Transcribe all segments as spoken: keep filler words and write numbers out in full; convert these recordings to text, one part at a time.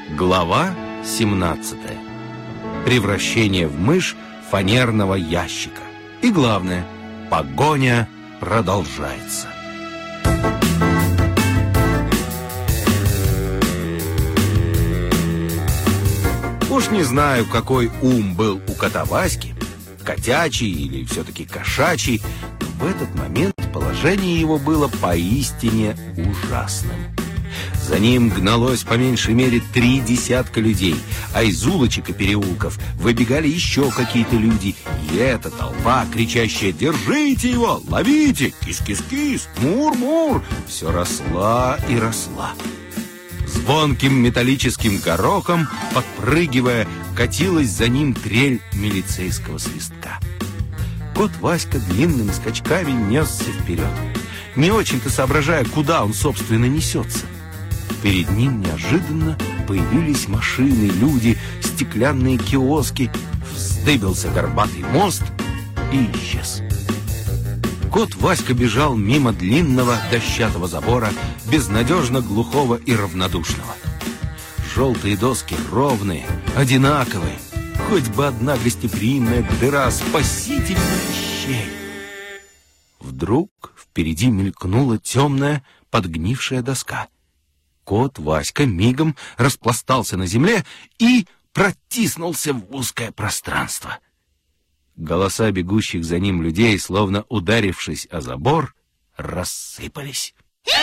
Глава семнадцатая. Превращение в мышь фанерного ящика. И главное, погоня продолжается. Уж не знаю, какой ум был у кота Васьки, котячий или все-таки кошачий, но в этот момент положение его было поистине ужасным. За ним гналось по меньшей мере три десятка людей, а из улочек и переулков выбегали еще какие-то люди. И эта толпа, кричащая «Держите его! Ловите! Кис-кис-кис! Мур-мур!» все росла и росла. Звонким металлическим горохом, подпрыгивая, катилась за ним трель милицейского свистка. Кот Васька длинными скачками несся вперед, не очень-то соображая, куда он, собственно, несется. Перед ним неожиданно появились машины, люди, стеклянные киоски, вздыбился горбатый мост и исчез. Кот Васька бежал мимо длинного дощатого забора, безнадежно глухого и равнодушного. Желтые доски ровные, одинаковые, хоть бы одна гостеприимная дыра, спасительная щель. Вдруг впереди мелькнула темная подгнившая доска. Кот Васька мигом распластался на земле и протиснулся в узкое пространство. Голоса бегущих за ним людей, словно ударившись о забор, рассыпались.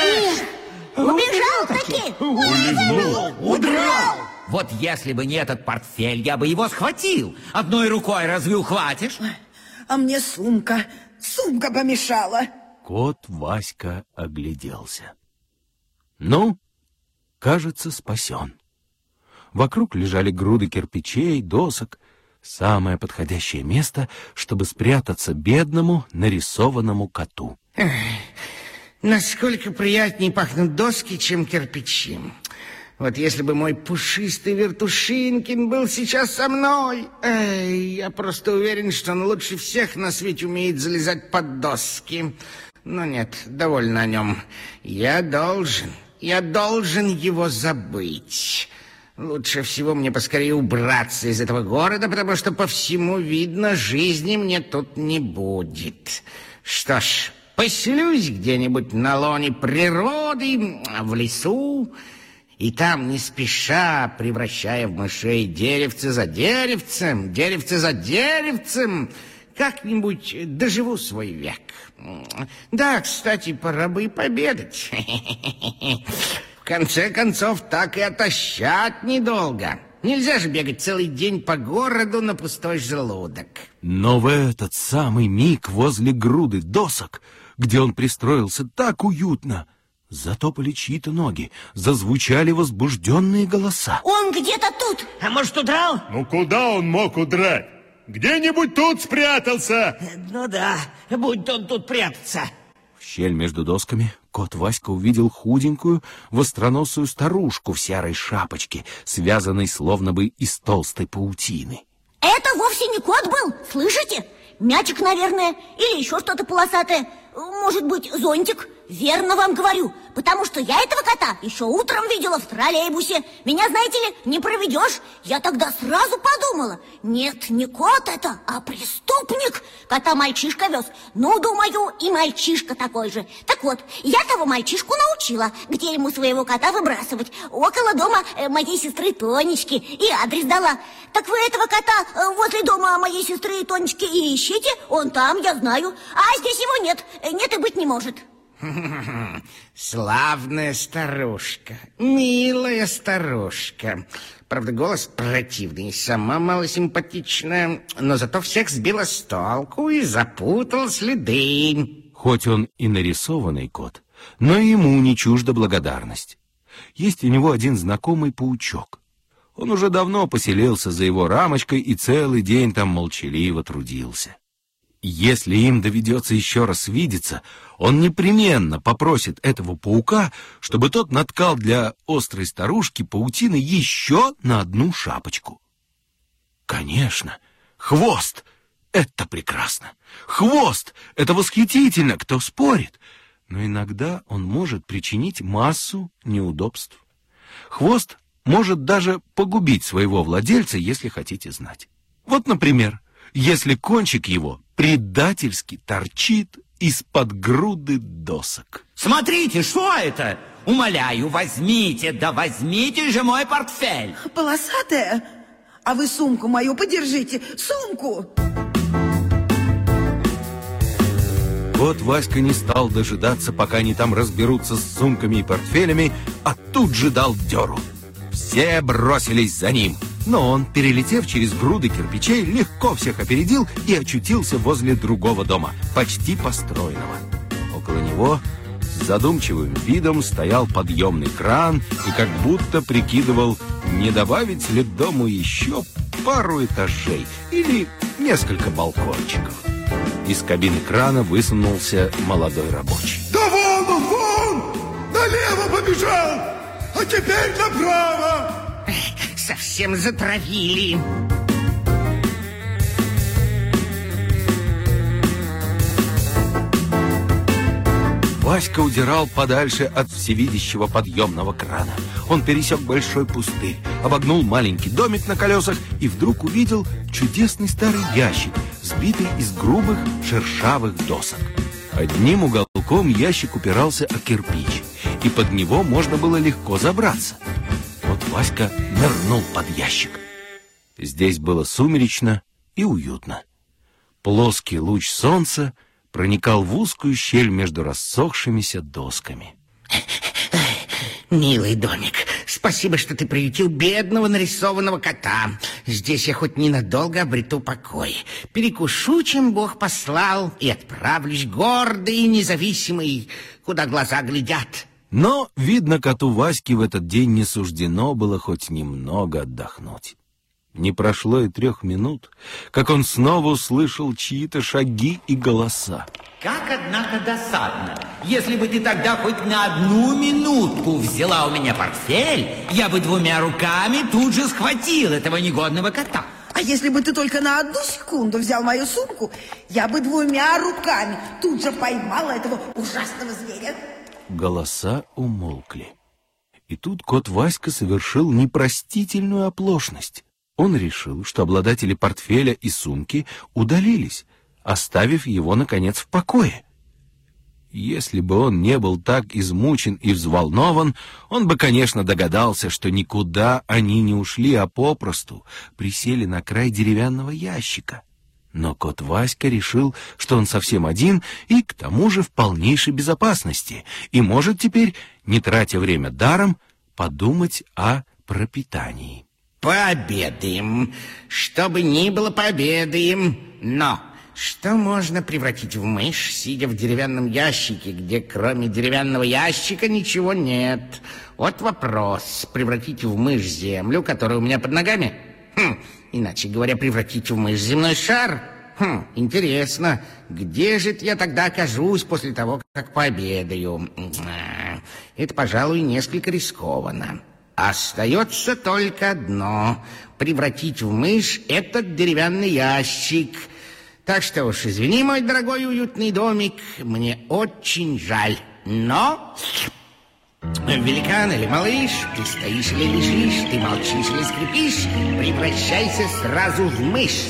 Убежал-таки! Улизнул! Удрал! Вот если бы не этот портфель, я бы его схватил. Одной рукой разве ухватишь? А мне сумка, сумка помешала. Кот Васька огляделся. Ну, кажется, спасен. Вокруг лежали груды кирпичей, досок. Самое подходящее место, чтобы спрятаться бедному нарисованному коту. Эх, насколько приятнее пахнут доски, чем кирпичи. Вот если бы мой пушистый Вертушинкин был сейчас со мной, эй, я просто уверен, что он лучше всех на свете умеет залезать под доски. Но нет, довольно о нем. Я должен, я должен его забыть. Лучше всего мне поскорее убраться из этого города, потому что по всему видно, жизни мне тут не будет. Что ж, поселюсь где-нибудь на лоне природы, в лесу, и там не спеша, превращая в мышей деревце за деревцем, деревце за деревцем, как-нибудь доживу свой век. Да, кстати, пора бы и пообедать. В конце концов, так и отощать недолго. Нельзя же бегать целый день по городу на пустой желудок. Но в этот самый миг возле груды досок, где он пристроился так уютно, затопали чьи-то ноги, зазвучали возбужденные голоса. Он где-то тут. А может, удрал? Ну, куда он мог удрать? Где-нибудь тут спрятался. Ну да, будь он тут прятаться. В щель между досками кот Васька увидел худенькую, востроносую старушку в серой шапочке, связанной словно бы из толстой паутины. Это вовсе не кот был, слышите? Мячик, наверное, или еще что-то полосатое. Может быть, зонтик? Верно вам говорю, потому что я этого кота еще утром видела в троллейбусе. Меня, знаете ли, не проведешь. Я тогда сразу подумала, нет, не кот это, а преступник. Кота мальчишка вез. Ну, думаю, и мальчишка такой же. Так вот, я того мальчишку научила, где ему своего кота выбрасывать. Около дома моей сестры Тонечки. И адрес дала. Так вы этого кота возле дома моей сестры Тонечки и ищите. Он там, я знаю. А здесь его нет. Нет и быть не может. Славная старушка, милая старушка. Правда, голос противный, и сама малосимпатичная, но зато всех сбила с толку и запутал следы. Хоть он и нарисованный кот, но ему не чужда благодарность. Есть у него один знакомый паучок. Он уже давно поселился за его рамочкой и целый день там молчаливо трудился. Если им доведется еще раз видеться, он непременно попросит этого паука, чтобы тот наткал для острой старушки паутины еще на одну шапочку. Конечно, хвост — это прекрасно. Хвост — это восхитительно, кто спорит. Но иногда он может причинить массу неудобств. Хвост может даже погубить своего владельца, если хотите знать. Вот, например, если кончик его предательски торчит из-под груды досок. Смотрите, что это? Умоляю, возьмите, да возьмите же мой портфель. Полосатая? А вы сумку мою подержите, сумку! Вот Васька не стал дожидаться, пока они там разберутся с сумками и портфелями, а тут же дал дёру. Все бросились за ним, но он, перелетев через груды кирпичей, легко всех опередил и очутился возле другого дома, почти построенного. Около него с задумчивым видом стоял подъемный кран и как будто прикидывал, не добавить ли дому еще пару этажей или несколько балкончиков. Из кабины крана высунулся молодой рабочий. Да вон он, вон! Налево побежал, а теперь направо! Совсем затравили. Васька удирал подальше от всевидящего подъемного крана. Он пересек большой пустырь, обогнул маленький домик на колесах и вдруг увидел чудесный старый ящик, сбитый из грубых шершавых досок. Одним уголком ящик упирался о кирпич, и под него можно было легко забраться. Вот Васька нырнул под ящик. Здесь было сумеречно и уютно. Плоский луч солнца проникал в узкую щель между рассохшимися досками. Милый домик, спасибо, что ты приютил бедного нарисованного кота. Здесь я хоть ненадолго обрету покой. Перекушу, чем Бог послал, и отправлюсь гордый и независимый, куда глаза глядят. Но, видно, коту Ваське в этот день не суждено было хоть немного отдохнуть. Не прошло и трех минут, как он снова услышал чьи-то шаги и голоса. Как, однако, досадно. Если бы ты тогда хоть на одну минутку взяла у меня портфель, я бы двумя руками тут же схватил этого негодного кота. А если бы ты только на одну секунду взял мою сумку, я бы двумя руками тут же поймала этого ужасного зверя. Голоса умолкли. И тут кот Васька совершил непростительную оплошность. Он решил, что обладатели портфеля и сумки удалились, оставив его, наконец, в покое. Если бы он не был так измучен и взволнован, он бы, конечно, догадался, что никуда они не ушли, а попросту присели на край деревянного ящика. Но кот Васька решил, что он совсем один и, к тому же, в полнейшей безопасности, и может теперь, не тратя время даром, подумать о пропитании. Пообедаем. Что бы ни было, пообедаем. Но что можно превратить в мышь, сидя в деревянном ящике, где кроме деревянного ящика ничего нет? Вот вопрос. Превратить в мышь землю, которая у меня под ногами? Хм, иначе говоря, превратить в мышь земной шар? Хм, интересно, где же я тогда окажусь после того, как пообедаю? Это, пожалуй, несколько рискованно. Остается только одно — превратить в мышь этот деревянный ящик. Так что уж извини, мой дорогой уютный домик, мне очень жаль. Но, великан или малыш, ты стоишь или лежишь, ты молчишь или скрипишь, превращайся сразу в мышь.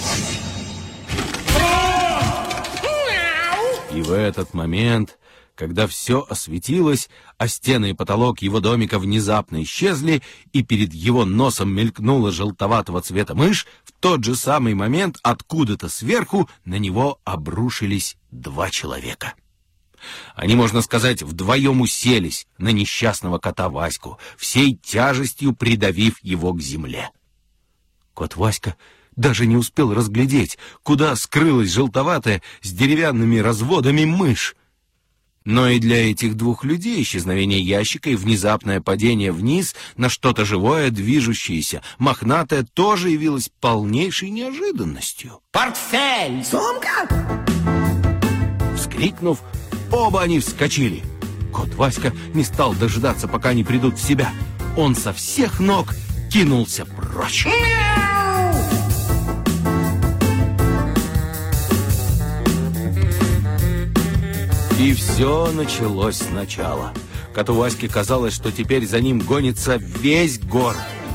И в этот момент, когда все осветилось, а стены и потолок его домика внезапно исчезли, и перед его носом мелькнула желтоватого цвета мышь, в тот же самый момент откуда-то сверху на него обрушились два человека. Они, можно сказать, вдвоем уселись на несчастного кота Ваську, всей тяжестью придавив его к земле. Кот Васька даже не успел разглядеть, куда скрылась желтоватая с деревянными разводами мышь. Но и для этих двух людей исчезновение ящика и внезапное падение вниз на что-то живое, движущееся, мохнатое, тоже явилось полнейшей неожиданностью. Портфель! Сумка! Вскрикнув, оба они вскочили. Кот Васька не стал дожидаться, пока они придут в себя. Он со всех ног кинулся прочь. И все началось сначала. Коту Ваське казалось, что теперь за ним гонится весь город.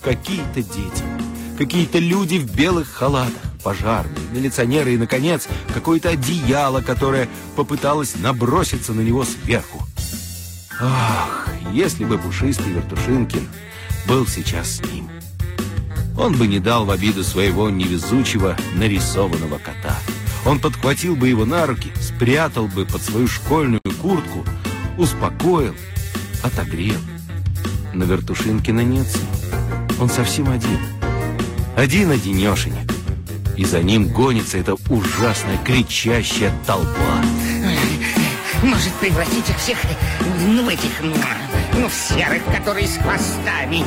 какие-то дети, какие-то люди в белых халатах, пожарные, милиционеры и, наконец, какое-то одеяло, которое попыталось наброситься на него сверху. Ах, если бы пушистый Вертушинкин был сейчас с ним. Он бы не дал в обиду своего невезучего нарисованного кота. Он подхватил бы его на руки, спрятал бы под свою школьную куртку, успокоил, отогрел. Но Вертушинкина нет с ним. Он совсем один. Один-одинешенек. И за ним гонится эта ужасная кричащая толпа. Может превратить их всех ну, в этих, ну, в серых, которые с хвостами.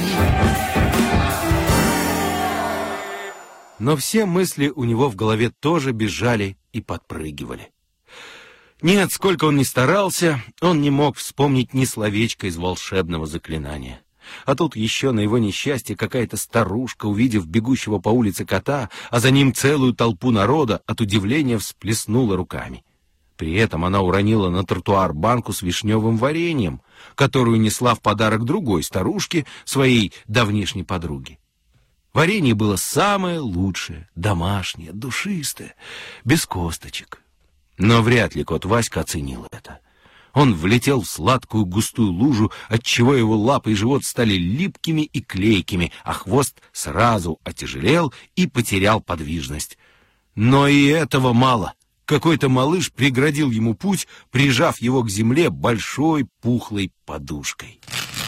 Но все мысли у него в голове тоже бежали и подпрыгивали. Нет, сколько он ни старался, он не мог вспомнить ни словечка из волшебного заклинания. А тут еще на его несчастье какая-то старушка, увидев бегущего по улице кота, а за ним целую толпу народа, от удивления всплеснула руками. При этом она уронила на тротуар банку с вишневым вареньем, которую несла в подарок другой старушке, своей давнишней подруге. Варенье было самое лучшее, домашнее, душистое, без косточек. Но вряд ли кот Васька оценил это. Он влетел в сладкую густую лужу, отчего его лапы и живот стали липкими и клейкими, а хвост сразу отяжелел и потерял подвижность. Но и этого мало. Какой-то малыш преградил ему путь, прижав его к земле большой пухлой подушкой.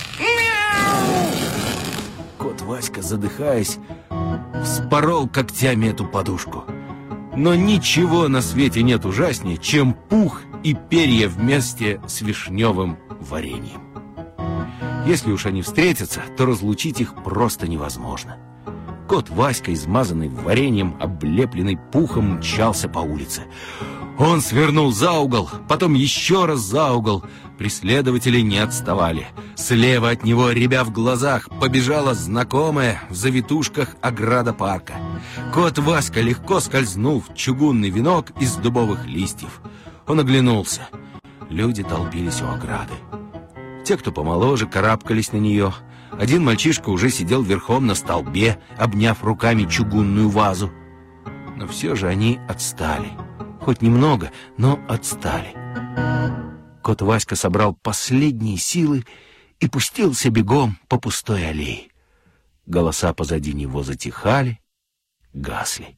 Кот Васька, задыхаясь, вспорол когтями эту подушку. Но ничего на свете нет ужаснее, чем пух и перья вместе с вишневым вареньем. Если уж они встретятся, то разлучить их просто невозможно. Кот Васька, измазанный вареньем, облепленный пухом, мчался по улице. Он свернул за угол, потом еще раз за угол. Преследователи не отставали. Слева от него, рябя в глазах, побежала знакомая в завитушках ограда парка. Кот Васька легко скользнул в чугунный венок из дубовых листьев. Он оглянулся. Люди толпились у ограды. Те, кто помоложе, карабкались на нее. Один мальчишка уже сидел верхом на столбе, обняв руками чугунную вазу. Но все же они отстали. Хоть немного, но отстали. Кот Васька собрал последние силы и пустился бегом по пустой аллее. Голоса позади него затихали, гасли.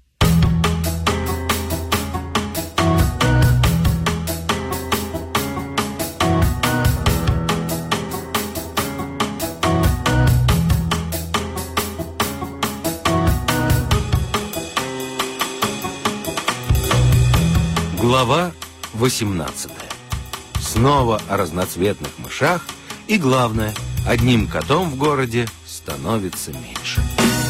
Глава восемнадцатая. Снова о разноцветных мышах и, главное, одним котом в городе становится меньше.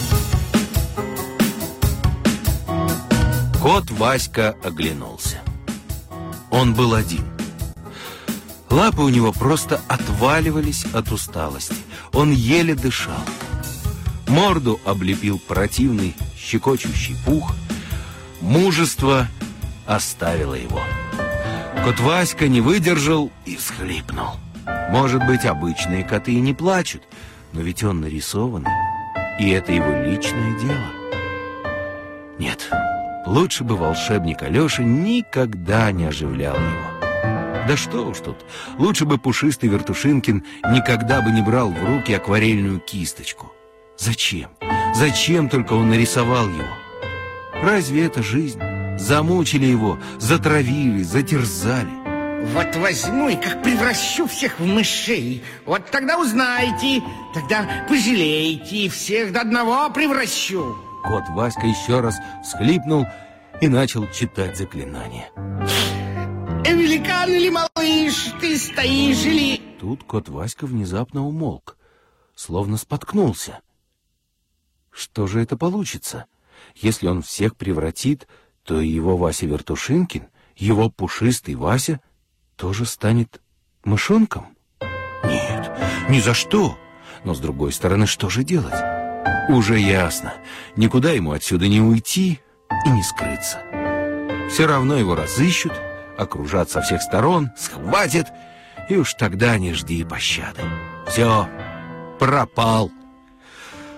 Кот Васька оглянулся. Он был один. Лапы у него просто отваливались от усталости. Он еле дышал. Морду облепил противный щекочущий пух. Мужество оставило его. Кот Васька не выдержал и всхлипнул. Может быть, обычные коты и не плачут, но ведь он нарисованный, и это его личное дело. Нет, лучше бы волшебник Алеша никогда не оживлял его. Да что уж тут, лучше бы пушистый Вертушинкин никогда бы не брал в руки акварельную кисточку. Зачем? Зачем только он нарисовал его? Разве это жизнь? Замучили его, затравили, затерзали. Вот возьму и как превращу всех в мышей. Вот тогда узнаете, тогда пожалеете, всех до одного превращу. Кот Васька еще раз всхлипнул и начал читать заклинание. Великан или малыш, ты стоишь или... Тут кот Васька внезапно умолк, словно споткнулся. Что же это получится? Если он всех превратит, то и его Вася Вертушинкин, его пушистый Вася, тоже станет мышонком? Нет, ни за что. Но, с другой стороны, что же делать? Уже ясно. Никуда ему отсюда не уйти и не скрыться. Все равно его разыщут, окружат со всех сторон, схватят, и уж тогда не жди пощады. Все, пропал.